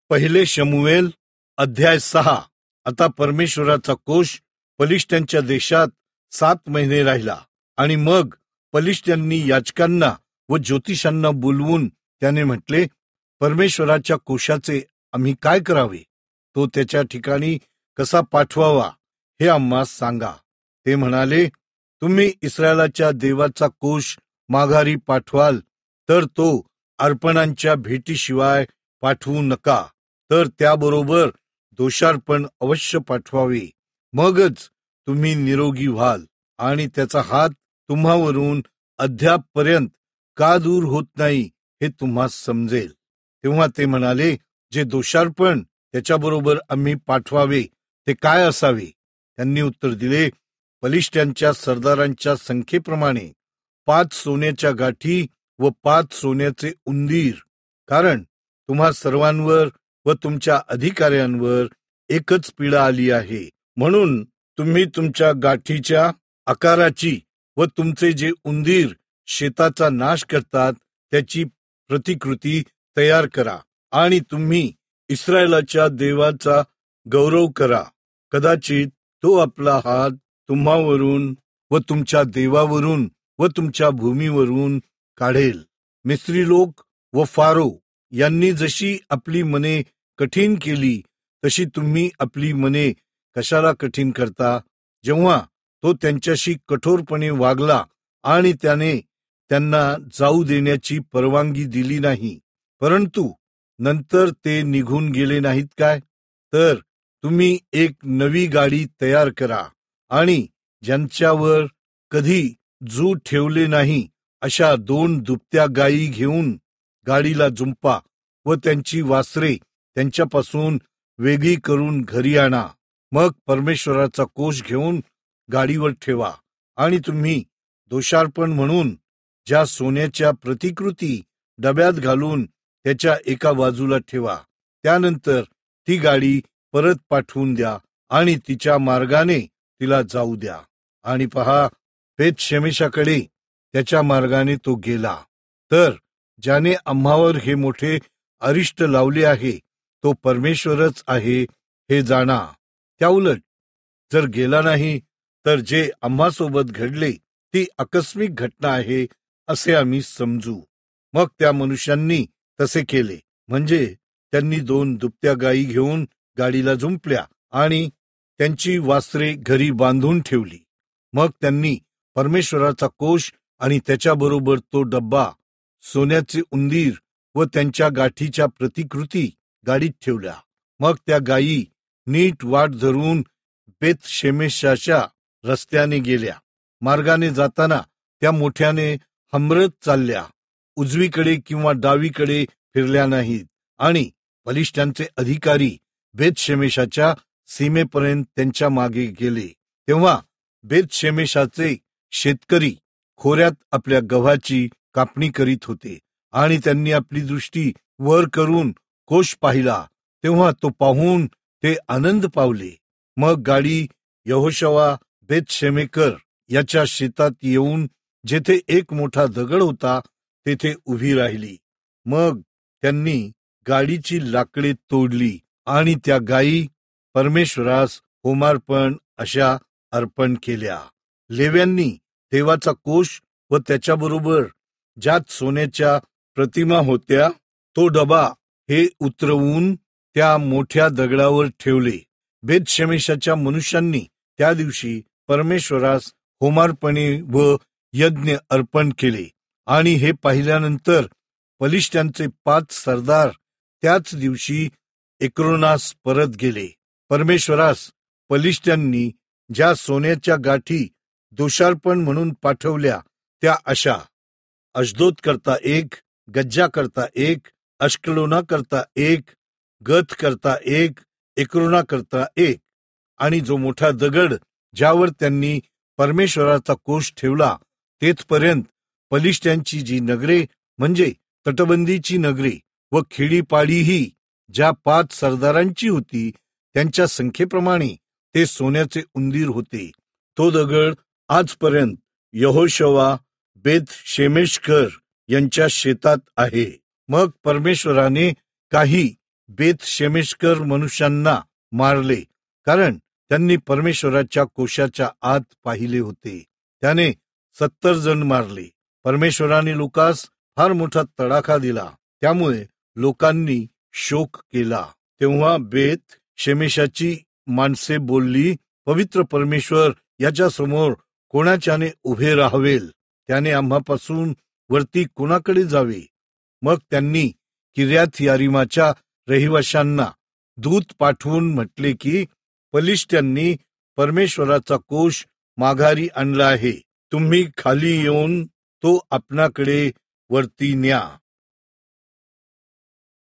पहिले शमूएल अध्याय 6. आता परमेश्वराचा कोश पलिष्ठ्यांच्या देशात 7 महिने राहिला. आणि मग पलिष्ठ्यांनी याजकांना व ज्योतिषांना बोलवून त्याने म्हटले, परमेश्वराच्या कोशाचे आम्ही काय करावे? तो त्याच्या ठिकाणी कसा पाठवावा हे आम्हास सांगा. ते म्हणाले, तुम्ही इस्रायलाच्या देवाचा कोश माघारी पाठवाल तर तो अर्पणांच्या भेटीशिवाय पाठवू नका, तर त्याबरोबर दोषार्पण अवश्य पाठवावे. मगच तुम्ही निरोगी व्हाल. आणि त्याचा हात तुम्हावरून अद्यापपर्यंत का दूर होत नाही हे तुम्हास समजेल. तेव्हा ते म्हणाले, जे दोषार्पण त्याच्याबरोबर आम्ही पाठवावे ते काय असावे? त्यांनी उत्तर दिले, पलिष्ठ्यांच्या सरदारांच्या संख्येप्रमाणे 5 सोन्याच्या गाठी व 5 सोन्याचे उंदीर. कारण तुम्हा सर्वांवर व तुमच्या अधिकाऱ्यांवर एकच पीडा आली आहे. म्हणून तुम्ही तुमच्या गाठीच्या आकाराची व तुमचे जे उंदीर शेताचा नाश करतात त्याची प्रतिकृती तयार करा. आणि तुम्ही इस्रायलाच्या देवाचा गौरव करा. कदाचित तो आपला हात तुम्हावरून व तुमच्या देवावरून व तुमच्या भूमीवरून काढेल. मिस्री लोक व फारो यांनी जशी आपली मने कठीण केली तशी तुम्ही आपली मने कशाला कठीण करता? जेव्हा तो त्यांच्याशी कठोरपणे वागला आणि त्याने त्यांना जाऊ देण्याची परवानगी दिली नाही, परंतु नंतर ते निघून गेले नाहीत काय? तर तुम्ही एक नवी गाडी तयार करा आणि ज्यांच्यावर कधी जू ठेवले नाही अशा 2 दुभत्या गायी घेऊन गाडीला जुंपा व त्यांची वासरे त्यांच्यापासून वेगळी करून घरी आणा. मग परमेश्वराचा कोश घेऊन गाडीवर ठेवा. आणि तुम्ही दोषार्पण म्हणून ज्या सोन्याच्या प्रतिकृती डब्यात घालून त्याच्या एका बाजूला ठेवा. त्यानंतर ती गाडी परत पाठवून द्या आणि तिच्या मार्गाने तिला जाऊ द्या. आणि पहा, बेत शेमेशाकडे त्याच्या मार्गाने तो गेला. तर ज्याने आम्हावर हे मोठे अरिष्ट लावले आहे तो परमेश्वरच आहे हे जाणा. त्याउलट जर गेला नाही तर जे आम्हासोबत घडले ती आकस्मिक घटना आहे असे आम्ही समजू. मग त्या मनुष्यांनी तसे केले. म्हणजे त्यांनी 2 दुभत्या गायी घेऊन गाडीला जुंपल्या आणि त्यांची वासरे घरी बांधून ठेवली. मग त्यांनी परमेश्वराचा कोश आणि त्याच्याबरोबर तो डब्बा, सोन्याचे उंदीर व त्यांच्या गाठीच्या प्रतिकृती गाडीत ठेवल्या. मग त्या गायी नीट वाट धरून बेत शेमेशाच्या रस्त्याने गेल्या. मार्गाने जाताना त्या मोठ्याने हमरत चालल्या, उजवीकडे किंवा डावीकडे फिरल्या नाहीत. आणि बलिष्ठांचे अधिकारी बेत शेमेशाच्या सीमेपर्यंत त्यांच्या मागे गेले. तेव्हा बेत शेमेशाचे शेतकरी खोऱ्यात आपल्या गव्हाची कापणी करीत होते आणि त्यांनी आपली दृष्टी वर करून कोश पाहिला. तेव्हा तो पाहून ते आनंद पावले. मग गाडी यहोशवा बेत शेमेकर याच्या शेतात येऊन जेथे एक मोठा दगड होता तेथे उभी राहिली. मग त्यांनी गाडीची लाकडे तोडली आणि त्या गायी परमेश्वरास होमार्पण अशा अर्पण केल्या. लेव्यांनी देवाचा कोश व त्याच्याबरोबर ज्यात सोन्याच्या प्रतिमा होत्या तो डबा हे उतरवून त्या मोठ्या दगडावर ठेवले. बेत शेमेशाच्या मनुष्यांनी त्या दिवशी परमेश्वरास होमार्पणे व यज्ञ अर्पण केले. आणि हे पाहिल्यानंतर पलिष्ठ्यांचे 5 सरदार त्याच दिवशी एक्रोनास परत गेले. परमेश्वरास पलिष्ठ्यांनी ज्या सोन्याच्या गाठी दोषार्पण म्हणून पाठवल्या त्या अशा: अशदोद करता 1, गज्जा करता 1, अश्कलोना करता 1, गत करता 1, एक्रोना करता 1. आणि जो मोठा दगड ज्यावर त्यांनी परमेश्वराचा कोश ठेवला तेथपर्यंत पलिष्ठ्यांची जी नगरे म्हणजे तटबंदीची नगरे व खेडीपाडीही ज्या 5 सरदारांची होती त्यांच्या संख्येप्रमाणे ते सोन्याचे उंदीर होते. तो दगड आजपर्यंत यहोशवा बेत शेमेशकर यांच्या शेतात आहे. मग परमेश्वराने काही बेत शेमेशकर मनुष्यांना मारले, कारण त्यांनी परमेश्वराच्या कोशाच्या आत पाहिले होते. त्याने 70 जण मारले. परमेश्वराने लुकास फार मोठा तडाखा दिला, त्यामुळे लोकांनी शोक केला. तेव्हा बेत शेमेशाची माणसे बोलली, पवित्र परमेश्वर याच्या समोर कोणाच्याने उभे राहावेल? त्याने आम्हापासून वरती कोणाकडे जावे? मग त्यांनी किर्यात यारीमाच्या रहिवाशांना दूत पाठवून म्हटले की फलिष्त्यांनी परमेश्वराचा कोश माघारी आणला आहे. तुम्ही खाली येऊन तो आपणाकडे वरती न्या.